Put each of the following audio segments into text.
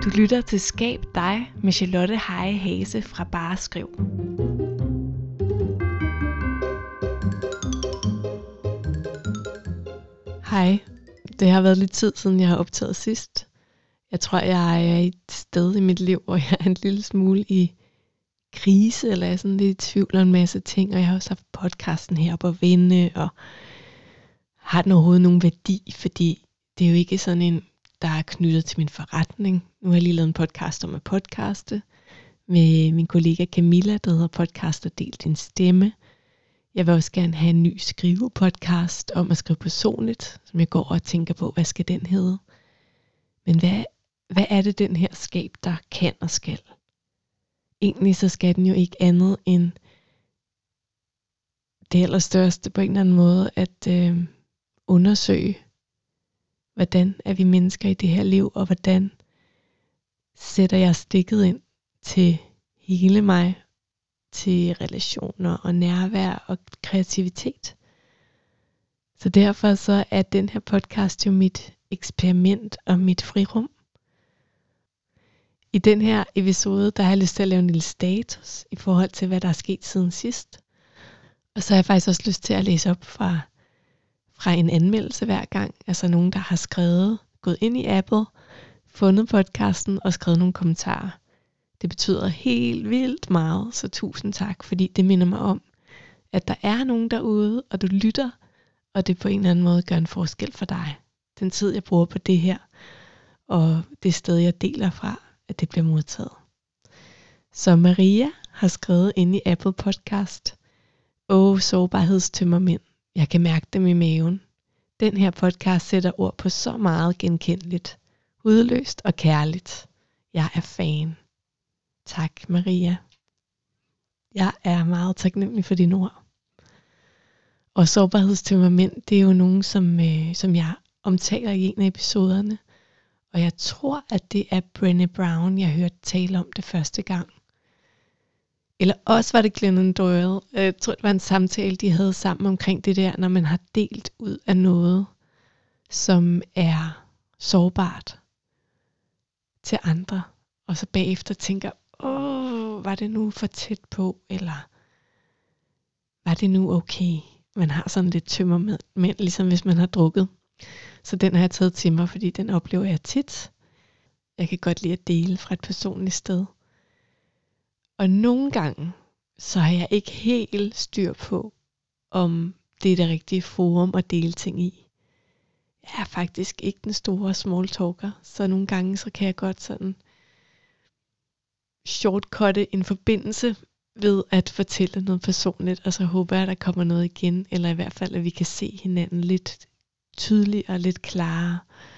Du lytter til Skab dig med Charlotte Heje Hase fra Bare Skriv. Hej, det har været lidt tid siden jeg har optaget sidst. Jeg tror jeg er et sted i mit liv, hvor jeg er en lille smule i krise, eller er sådan lidt i tvivl om en masse ting. Og jeg har også haft podcasten heroppe at vende, og har den overhovedet nogen værdi, fordi det er jo ikke sådan en, der er knyttet til min forretning. Nu har jeg lige lavet en podcast om at podcaste med min kollega Camilla, der hedder Podcast og Del Din Stemme. Jeg vil også gerne have en ny skrivepodcast om at skrive personligt, som jeg går og tænker på, hvad skal den hedde? Men hvad er det, den her skab, der kan og skal? Egentlig så skal den jo ikke andet end det allerstørste på en eller anden måde, at undersøge, hvordan er vi mennesker i det her liv, og hvordan sætter jeg stikket ind til hele mig, til relationer og nærvær og kreativitet. Så derfor så er den her podcast jo mit eksperiment og mit frirum. I den her episode, der har jeg lyst til at lave en lille status i forhold til, hvad der er sket siden sidst. Og så har jeg faktisk også lyst til at læse op fra en anmeldelse hver gang. Altså nogen, der har skrevet, gået ind i Apple, fundet podcasten og skrevet nogle kommentarer. Det betyder helt vildt meget, så tusind tak, fordi det minder mig om, at der er nogen derude, og du lytter, og det på en eller anden måde gør en forskel for dig. Den tid, jeg bruger på det her, og det sted, jeg deler fra, at det bliver modtaget. Så Maria har skrevet ind i Apple Podcast, sårbarhedstømmermænd. Jeg kan mærke dem i maven. Den her podcast sætter ord på så meget genkendeligt, hudløst og kærligt. Jeg er fan. Tak, Maria. Jeg er meget taknemmelig for dine ord. Og sårbarhedstømmermænd, det er jo nogen, som jeg omtaler i en af episoderne. Og jeg tror, at det er Brené Brown, jeg hørte tale om det første gang. Eller også var det Glennon Doyle. Jeg tror, det var en samtale, de havde sammen omkring det der, når man har delt ud af noget, som er sårbart til andre. Og så bagefter tænker, var det nu for tæt på, eller var det nu okay? Man har sådan lidt tømmermænd, ligesom hvis man har drukket. Så den har jeg taget til mig, fordi den oplever jeg tit. Jeg kan godt lide at dele fra et personligt sted. Og nogle gange, så har jeg ikke helt styr på, om det er det rigtige forum at dele ting i. Jeg er faktisk ikke den store small talker, så nogle gange så kan jeg godt sådan shortcutte en forbindelse ved at fortælle noget personligt, og så håber jeg, at der kommer noget igen, eller i hvert fald, at vi kan se hinanden lidt tydeligere og lidt klarere.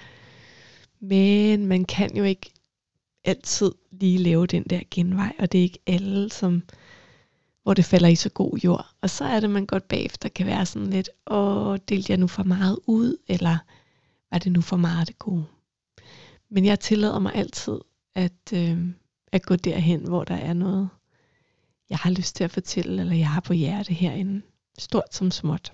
Men man kan jo ikke altid lige lave den der genvej, og det er ikke alle, hvor det falder i så god jord. Og så er det, man godt bagefter kan være sådan lidt, delte jeg nu for meget ud, eller var det nu for meget det gode? Men jeg tillader mig altid at gå derhen, hvor der er noget, jeg har lyst til at fortælle, eller jeg har på hjerte herinde, stort som småt.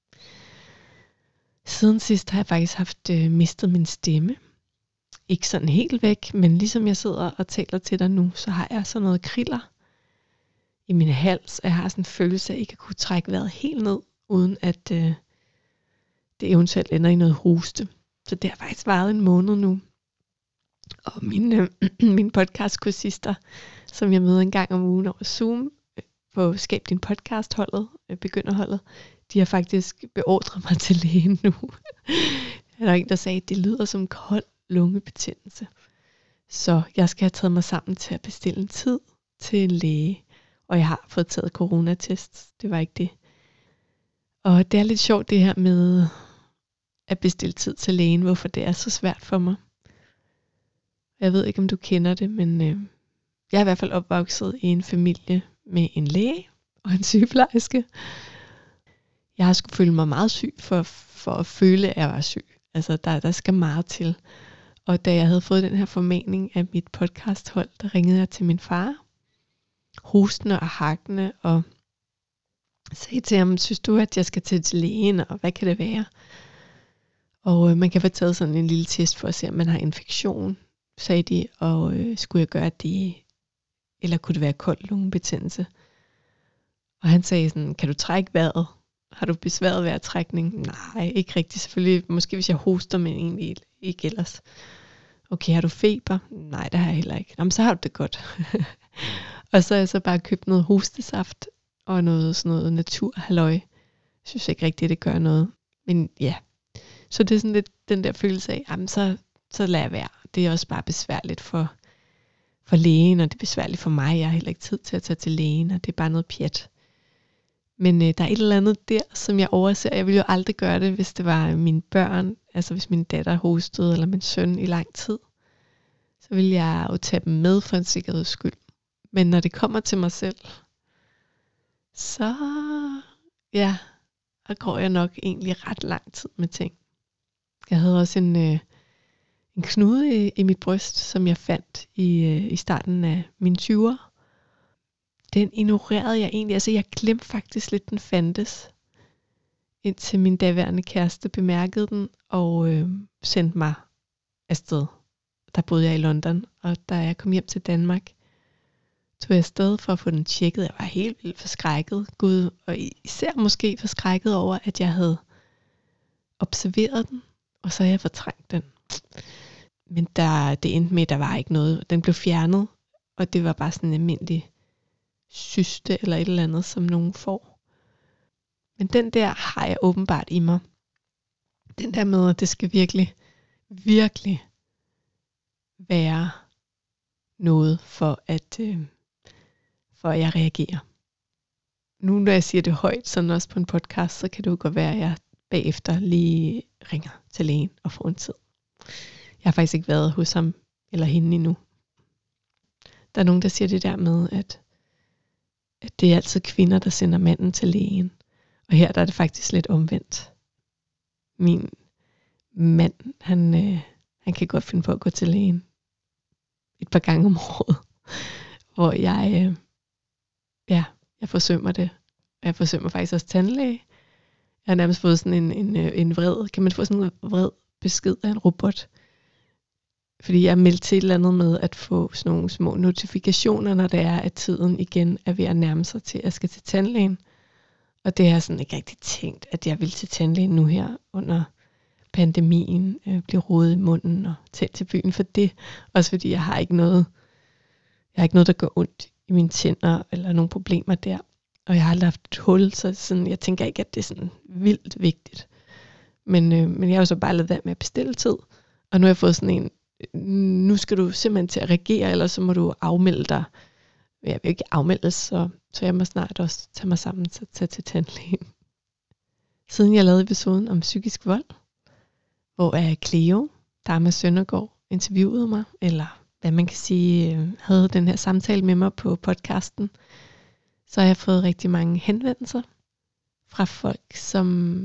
Siden sidst har jeg faktisk haft mistet min stemme. Ikke sådan helt væk, men ligesom jeg sidder og taler til dig nu, så har jeg sådan noget kriller i min hals. Jeg har sådan en følelse af, at jeg ikke kunne trække vejret helt ned, uden at det eventuelt ender i noget hoste. Så det har faktisk varet en måned nu. Og mine podcastkursister, som jeg møder en gang om ugen over Zoom, på Skab Din Podcast-holdet, begynderholdet, de har faktisk beordret mig til lægen nu. Der er en, der sagde, at det lyder som kold lungebetændelse. Så jeg skal have taget mig sammen til at bestille en tid til en læge. Og jeg har fået taget coronatest. Det var ikke det. Og det er lidt sjovt det her med at bestille tid til lægen, hvorfor det er så svært for mig. Jeg ved ikke, om du kender det, men jeg er i hvert fald opvokset i en familie med en læge og en sygeplejerske. Jeg har skulle føle mig meget syg for at føle, at jeg var syg. Altså der skal meget til. Og da jeg havde fået den her formaning af mit podcasthold, der ringede jeg til min far, hostende og hakkende, og sagde til ham, synes du, at jeg skal til lægen, og hvad kan det være? Og man kan få taget sådan en lille test for at se, om man har infektion. sagde de, og skulle jeg gøre det, eller kunne det være kold lungebetændelse? Og han sagde sådan, kan du trække vejret? Har du besværet vejrtrækning? Nej, ikke rigtigt. Selvfølgelig, måske hvis jeg hoster, men egentlig ikke ellers. Okay, har du feber? Nej, det har jeg heller ikke. Nå, men så har du det godt. Og så har jeg så bare købt noget hostesaft og sådan noget naturhalløj. Jeg synes ikke rigtigt, det gør noget. Men ja, så det er sådan lidt den der følelse af, jamen så lader jeg være. Det er også bare besværligt for lægen, og det er besværligt for mig. Jeg har heller ikke tid til at tage til lægen, og det er bare noget pjat. Men der er et eller andet der, som jeg overser. Jeg ville jo aldrig gøre det, hvis det var mine børn, altså hvis min datter hostede, eller min søn i lang tid. Så ville jeg jo tage dem med for en sikkerheds skyld. Men når det kommer til mig selv, så går jeg nok egentlig ret lang tid med ting. Jeg havde også en knude i mit bryst, som jeg fandt i starten af mine 20'er. Den ignorerede jeg egentlig. Altså jeg glemte faktisk lidt, den fandtes. Indtil min daværende kæreste bemærkede den og sendte mig afsted. Der boede jeg i London, og da jeg kom hjem til Danmark, tog jeg afsted for at få den tjekket. Jeg var helt vildt forskrækket. Gud, og især måske forskrækket over, at jeg havde observeret den, og så havde jeg fortrængt den. Men det endte med, at der var ikke noget. Den blev fjernet, og det var bare sådan en almindelig cyste eller et eller andet, som nogen får. Men den der har jeg åbenbart i mig. Den der med, at det skal virkelig, virkelig være noget for at jeg reagerer. Nu når jeg siger det højt, sådan også på en podcast, så kan det jo godt være, at jeg bagefter lige ringer til lægen og får en tid. Jeg har faktisk ikke været hos ham eller hende endnu. Der er nogen, der siger det der med, at det er altid kvinder, der sender manden til lægen. Og her der er det faktisk lidt omvendt. Min mand, han kan godt finde på at gå til lægen et par gange om året, hvor jeg forsømmer det. Jeg forsømmer faktisk også tandlæge. Jeg har nærmest fået sådan en vred, kan man få sådan en vred besked af en robot? Fordi jeg er meldt til et eller andet med at få sådan nogle små notifikationer, når det er, at tiden igen er ved at nærme sig til, at jeg skal til tandlægen. Og det har jeg sådan ikke rigtig tænkt, at jeg vil til tandlægen nu her under pandemien, blive rodet i munden og tændt til byen for det. Også fordi jeg har ikke noget, der gør ondt i mine tænder, eller nogle problemer der. Og jeg har aldrig haft et hul, så sådan, jeg tænker ikke, at det er sådan vildt vigtigt. Men jeg har jo så bare ladet være med at bestille tid. Og nu har jeg fået sådan en, nu skal du simpelthen til at reagere, eller så må du afmelde dig. Jeg vil ikke afmeldes, så jeg må snart også tage mig sammen til at tage til tandlægen. Siden jeg lavede episoden om psykisk vold, hvor Cleo, Dharma Søndergaard, interviewede mig, eller hvad man kan sige, havde den her samtale med mig på podcasten, så har jeg fået rigtig mange henvendelser fra folk, som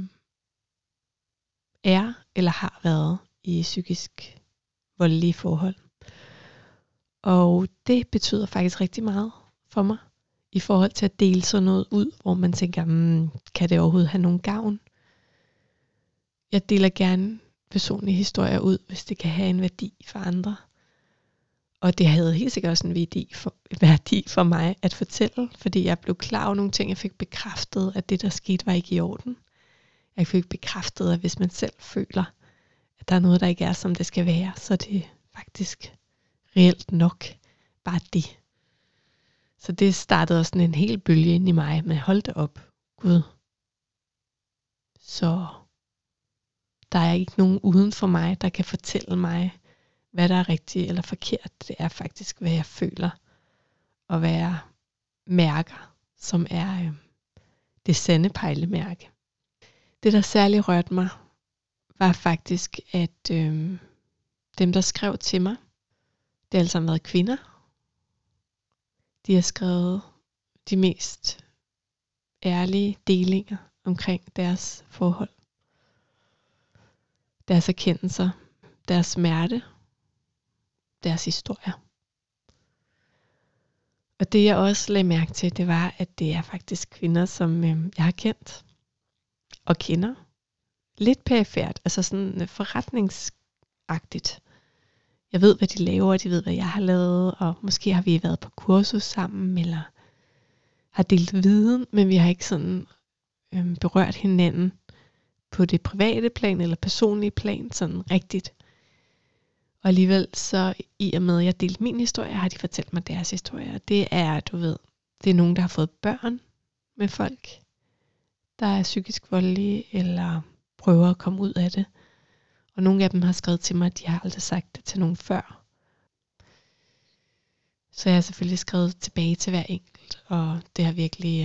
er eller har været i psykisk voldelige forhold. Og det betyder faktisk rigtig meget for mig, i forhold til at dele sådan noget ud, hvor man tænker, kan det overhovedet have nogen gavn? Jeg deler gerne personlige historier ud, hvis det kan have en værdi for andre. Og det havde helt sikkert også en værdi for mig at fortælle, fordi jeg blev klar over nogle ting, jeg fik bekræftet, at det der skete var ikke i orden. Jeg fik bekræftet, at hvis man selv føler, at der er noget, der ikke er, som det skal være, så er det faktisk reelt nok bare det. Så det startede også sådan en hel bølge ind i mig, men hold da op, Gud. Så der er ikke nogen uden for mig, der kan fortælle mig, hvad der er rigtigt eller forkert. Det er faktisk, hvad jeg føler, og hvad jeg mærker, som er det sande pejlemærke. Det, der særligt rørte mig, var faktisk, at dem, der skrev til mig, det har alle sammen været kvinder. De har skrevet de mest ærlige delinger omkring deres forhold. Deres erkendelser, deres smerte, deres historier. Og det jeg også lagde mærke til, det var, at det er faktisk kvinder, som jeg har kendt og kender. Lidt perifært, altså sådan forretningsagtigt. Jeg ved, hvad de laver, og de ved, hvad jeg har lavet, og måske har vi været på kursus sammen, eller har delt viden, men vi har ikke sådan berørt hinanden på det private plan, eller personlige plan, sådan rigtigt. Og alligevel så, i og med, at jeg delte min historie, har de fortalt mig deres historie. Det er, det er nogen, der har fået børn med folk, der er psykisk voldelige, eller prøver at komme ud af det. Og nogle af dem har skrevet til mig, at de har aldrig sagt det til nogen før. Så jeg har selvfølgelig skrevet tilbage til hver enkelt, og det har virkelig,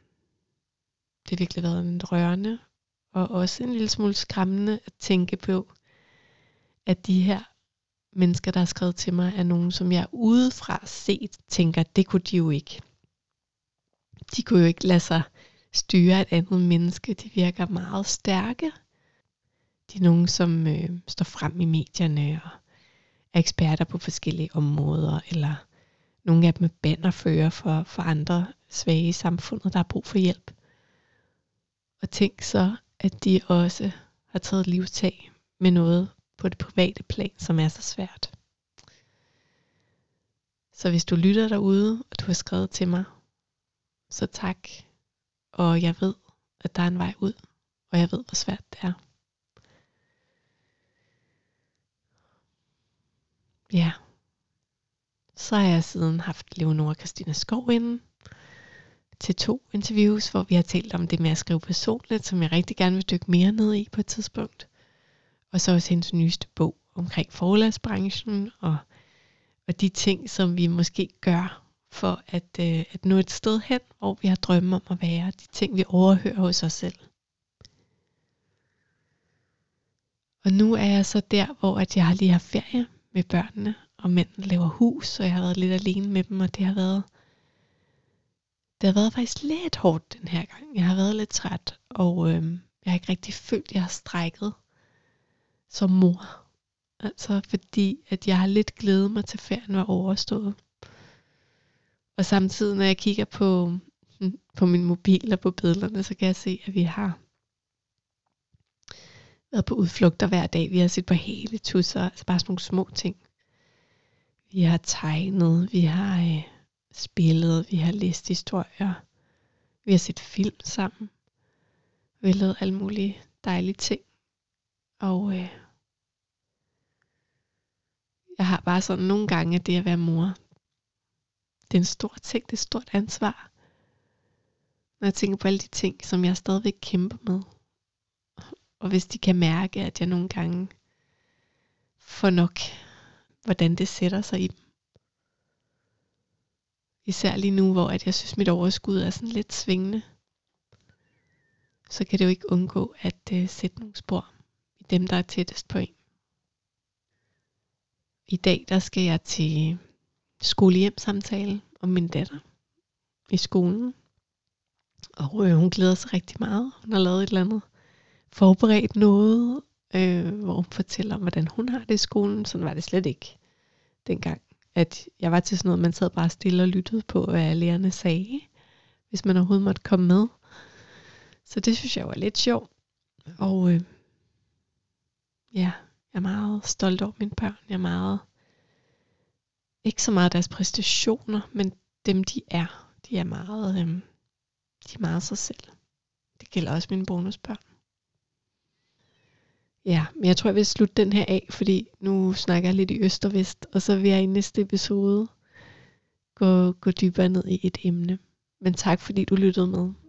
været en rørende, og også en lille smule skræmmende at tænke på, at de her mennesker, der har skrevet til mig, er nogen, som jeg udefra set tænker, det kunne de jo ikke. De kunne jo ikke lade sig styre et andet menneske. De virker meget stærke. De er nogen, som står frem i medierne og er eksperter på forskellige områder, eller nogle af dem er bannerfører for andre svage i samfundet, der har brug for hjælp. Og tænk så, at de også har taget livtag med noget på det private plan, som er så svært. Så hvis du lytter derude, og du har skrevet til mig, så tak. Og jeg ved, at der er en vej ud, og jeg ved, hvor svært det er. Ja. Så har jeg siden haft Leonora Christina Skov inde til 2 interviews, hvor vi har talt om det med at skrive personligt, som jeg rigtig gerne vil dykke mere ned i på et tidspunkt. Og så også hendes nyeste bog omkring forlagsbranchen og de ting, som vi måske gør for at nå et sted hen, hvor vi har drømme om at være. De ting, vi overhører hos os selv. Og nu er jeg så der, hvor at jeg har lige haft ferie med børnene, og mænden laver hus, og jeg har været lidt alene med dem, og det har været faktisk lidt hårdt den her gang. Jeg har været lidt træt, og jeg har ikke rigtig følt, at jeg har strækket som mor. Altså fordi, at jeg har lidt glædet mig til ferien var overstået. Og samtidig, når jeg kigger på min mobil og på billederne, så kan jeg se, at vi har været på udflugter hver dag. Vi har set på hele tusser, altså bare sådan nogle små ting. Vi har tegnet, vi har spillet, vi har læst historier, vi har set film sammen. Vi har lavet alle mulige dejlige ting. Og jeg har bare sådan nogle gange, at det at være mor, det er en stor ting, det er et stort ansvar. Når jeg tænker på alle de ting, som jeg stadigvæk kæmper med. Og hvis de kan mærke, at jeg nogle gange får nok, hvordan det sætter sig i dem. Især lige nu, hvor at jeg synes, mit overskud er sådan lidt svingende. Så kan det jo ikke undgå at sætte nogle spor i dem, der er tættest på en. I dag, der skal jeg til skolehjemsamtale om min datter i skolen. Og hun glæder sig rigtig meget. Hun har lavet et eller andet, forberedt noget, hvor hun fortæller om, hvordan hun har det i skolen. Sådan var det slet ikke dengang. At jeg var til sådan noget, man sad bare stille og lyttede på, hvad lærerne sagde, hvis man overhovedet måtte komme med. Så det synes jeg var lidt sjovt. Og jeg er meget stolt over mine børn. Jeg er meget, ikke så meget deres præstationer, men dem de er. De er meget sig selv. Det gælder også mine bonusbørn. Ja, men jeg tror, jeg vil slutte den her af, fordi nu snakker jeg lidt i øst og vest, og så vil jeg i næste episode gå dybere ned i et emne. Men tak, fordi du lyttede med.